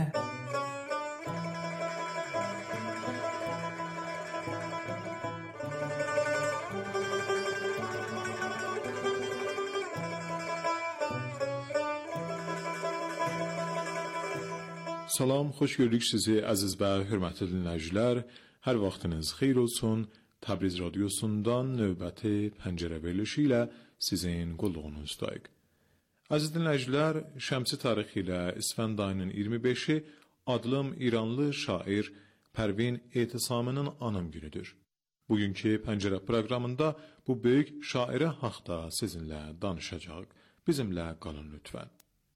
Salam, xoş gördük sizi əziz və hörmətli dinləyicilər. Hər vaxtınız xeyir olsun. Təbriz Radyosundan növbəti Pəncərə verilişi ilə sizin qulluğunuzdayıq. Əziz dinləyicilər, şəmsi tarixi ilə İsfənd ayının iyirmi beşi adlım İranlı şair Pərvin Etisami'nin anım günüdür. Bugünkü Pəncərə proqramında bu böyük şairə haqda sizinlə danışacağıq. Bizimlə qalın lütfən.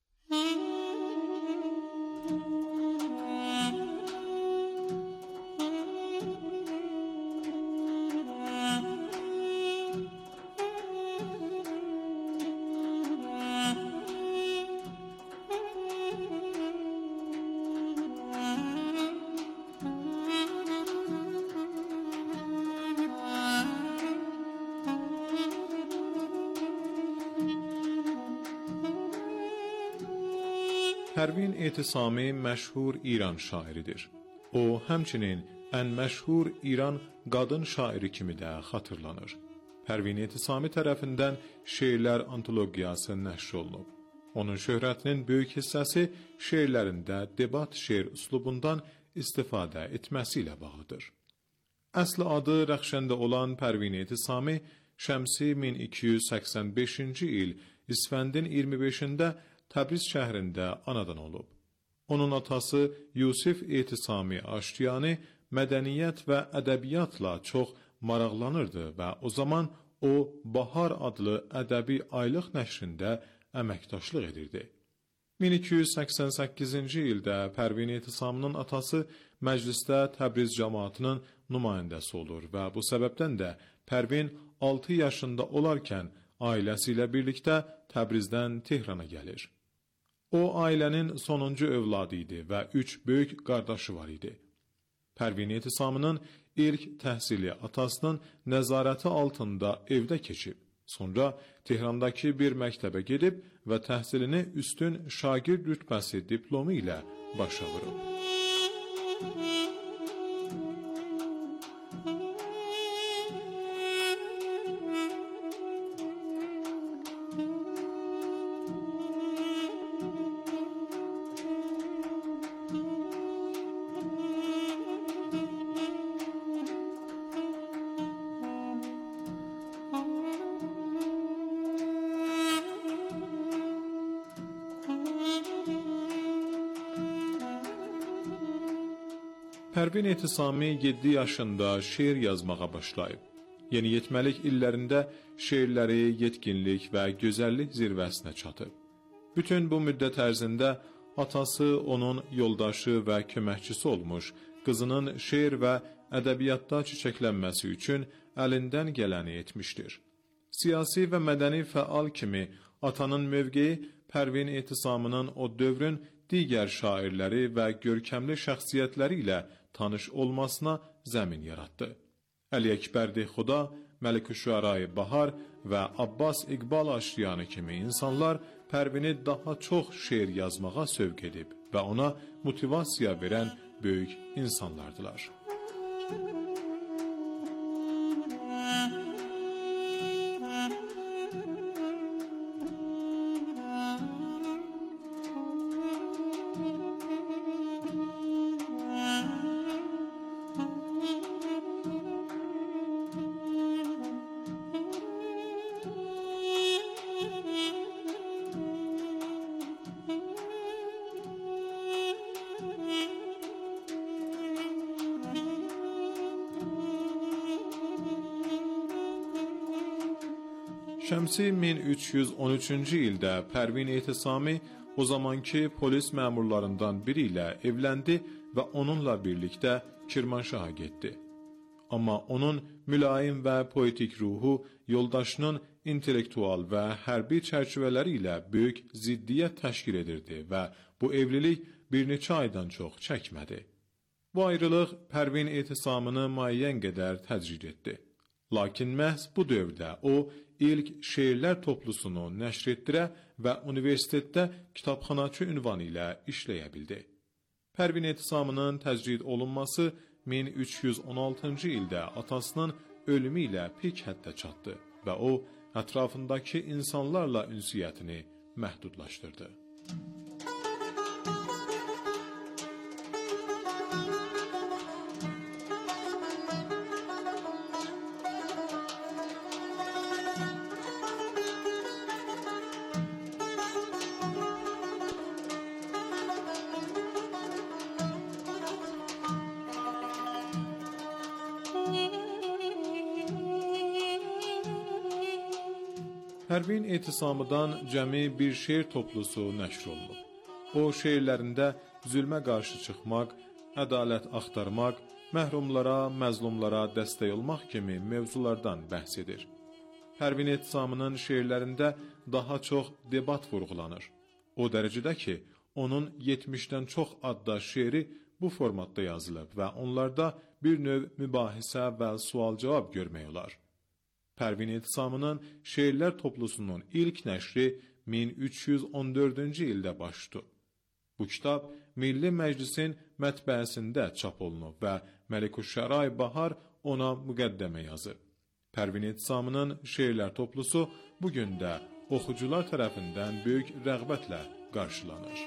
Pərvin Etisami məşhur İran şairidir. O, həmçinin ən məşhur İran qadın şairi kimi də xatırlanır. Pərvin Etisami tərəfindən şeirlər antologiyası nəşr olunub. Onun şöhrətinin böyük hissəsi şeirlərində debat şeir üslubundan istifadə etməsi ilə bağlıdır. Əsli adı Rəxşəndə olan Pərvin Etisami, şəmsi min iki yüz səksən beşinci il İsfəndin iyirmi beşində Təbriz şəhrində anadan olub. Onun atası Yusif Etisami Aştiyani mədəniyyət və ədəbiyyatla çox maraqlanırdı və o zaman o Bahar adlı ədəbi aylıq nəşrində əməkdaşlıq edirdi. min iki yüz səksən səkkizinci ildə Pərvin Etisaminin atası məclisdə Təbriz cəmaatının nümayəndəsi olur və bu səbəbdən də Pərvin altı yaşında olarkən ailəsi ilə birlikdə Təbrizdən Tehrana gəlir. O, ailənin sonuncu övladı idi və üç böyük qardaşı var idi. Pərvin Etisaminin ilk təhsili atasının nəzarəti altında evdə keçib. Sonra Tehrandakı bir məktəbə gedib və təhsilini üstün şagird rütbəsi diplomu ilə başa vurub. Pərvin Etisami yeddi yaşında şeir yazmağa başlayıb. Yeniyetməlik illərində şeirləri yetkinlik və gözəllik zirvəsinə çatıb. Bütün bu müddət ərzində atası onun yoldaşı və köməkçisi olmuş, qızının şeir və ədəbiyyatda çiçəklənməsi üçün əlindən gələni etmişdir. Siyasi və mədəni fəal kimi atanın mövqeyi Pərvin Etisamının o dövrün digər şairləri və görkəmli şəxsiyyətləri ilə tanış olmasına zəmin yaratdı. Əli Əkbərdi Xuda, Məliküşşüərai Bahar və Abbas İqbal Aştiyanı kimi insanlar Pərvini daha çox şeir yazmağa sövq edib və ona motivasiya verən böyük insanlardılar. Şəmsi min üç yüz on üçüncü ildə Pərvin Etisami o zamanki polis məmurlarından biri ilə evləndi və onunla birlikdə Kirmanşaha getdi. Amma onun mülayim və poetik ruhu yoldaşının intellektual və hərbi çərçivələri ilə böyük ziddiyyət təşkil edirdi və bu evlilik bir neçə aydan çox çəkmədi. Bu ayrılıq Pərvin Etisamını müəyyən qədər təcrid etdi. Lakin məhz bu dövrdə o ilk şeirlər toplusunu nəşr etdirə və universitetdə kitabxanaçı ünvanı ilə işləyə bildi. Pərvin Etisamının təcrid olunması min üç yüz on altıncı ildə atasının ölümü ilə pik həddə çatdı və o ətrafındakı insanlarla ünsiyyətini məhdudlaşdırdı. Pərvin Etisamıdan cəmi bir şeir toplusu nəşr olunub. O şeirlərində zülmə qarşı çıxmaq, ədalət axtarmaq, məhrumlara, məzlumlara dəstək olmaq kimi mövzulardan bəhs edir. Pərvin Etisamının şeirlərində daha çox debat vurğulanır. O dərəcədə ki, onun yetmişdən çox adda şeiri bu formatda yazılıb və onlarda bir növ mübahisə və sual-cavab görmək olar. Pərvin Etisamının şeirlər toplusunun ilk nəşri min üç yüz on dördüncü ildə baş tutub. Bu kitab Milli Məclisin mətbəəsində çap olunub və Məliküşşüərai Bahar ona müqəddəmə yazıb. Pərvin Etisamının şeirlər toplusu bu gün də oxucular tərəfindən böyük rəğbətlə qarşılanır.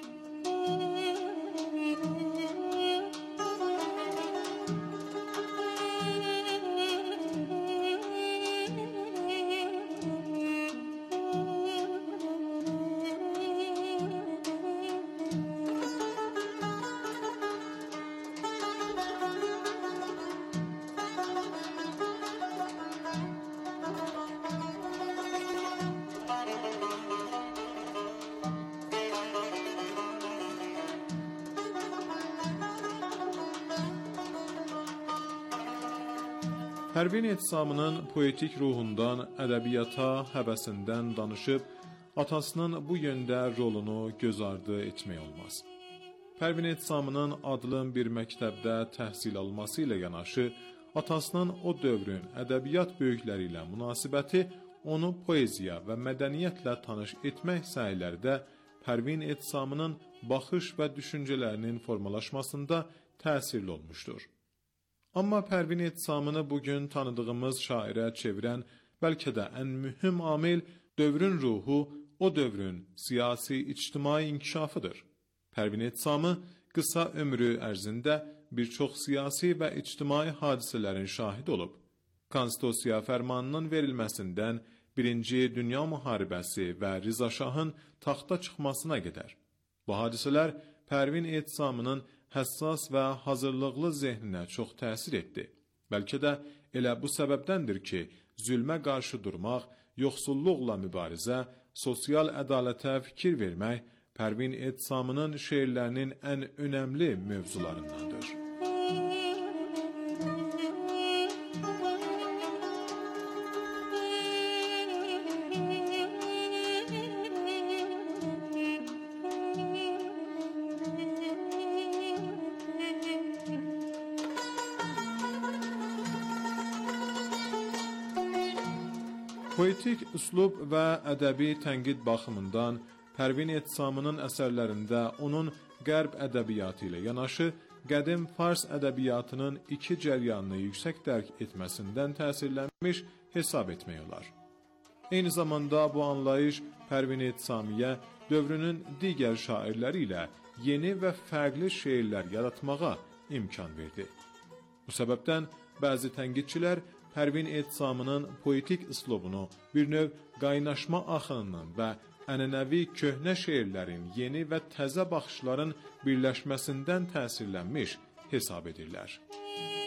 Pərvin Etisamının poetik ruhundan, ədəbiyyata həvəsindən danışıb, atasının bu yöndə rolunu göz ardı etmək olmaz. Pərvin Etisamının adlın bir məktəbdə təhsil alması ilə yanaşı, atasının o dövrün ədəbiyyat böyükləri ilə münasibəti onu poeziya və mədəniyyətlə tanış etmək səyləri də Pərvin Etisamının baxış və düşüncələrinin formalaşmasında təsirli olmuşdur. Amma Pərvin Etisamını bugün tanıdığımız şairə çevirən bəlkə də ən mühüm amil dövrün ruhu, o dövrün siyasi, ictimai inkişafıdır. Pərvin Etisamı qısa ömrü ərzində bir çox siyasi və ictimai hadisələrin şahidi olub. Konstitusiya fərmanının verilməsindən Birinci Dünya Müharibəsi və Rıza Şahın taxta çıxmasına qədər. Bu hadisələr Pərvin Etisamının həssas və hazırlıqlı zehninə çox təsir etdi. Bəlkə də elə bu səbəbdəndir ki, zülmə qarşı durmaq, yoxsulluqla mübarizə, sosial ədalətə fikir vermək Pərvin Etisamının şeirlərinin ən önəmli mövzularındandır. Poetik üslub və ədəbi tənqid baxımından Pərvin Etisamının əsərlərində onun qərb ədəbiyyatı ilə yanaşı, qədim fars ədəbiyyatının iki cəryanını yüksək dərk etməsindən təsirlənmiş hesab etmək olar. Eyni zamanda bu anlayış Pərvin Etisamiyə dövrünün digər şairləri ilə yeni və fərqli şeirlər yaratmağa imkan verdi. Bu səbəbdən bəzi tənqidçilər Pərvin Etisamının poetik üslubunu bir növ qaynaşma axınının və ənənəvi köhnə şeirlərin yeni və təzə baxışların birləşməsindən təsirlənmiş hesab edirlər.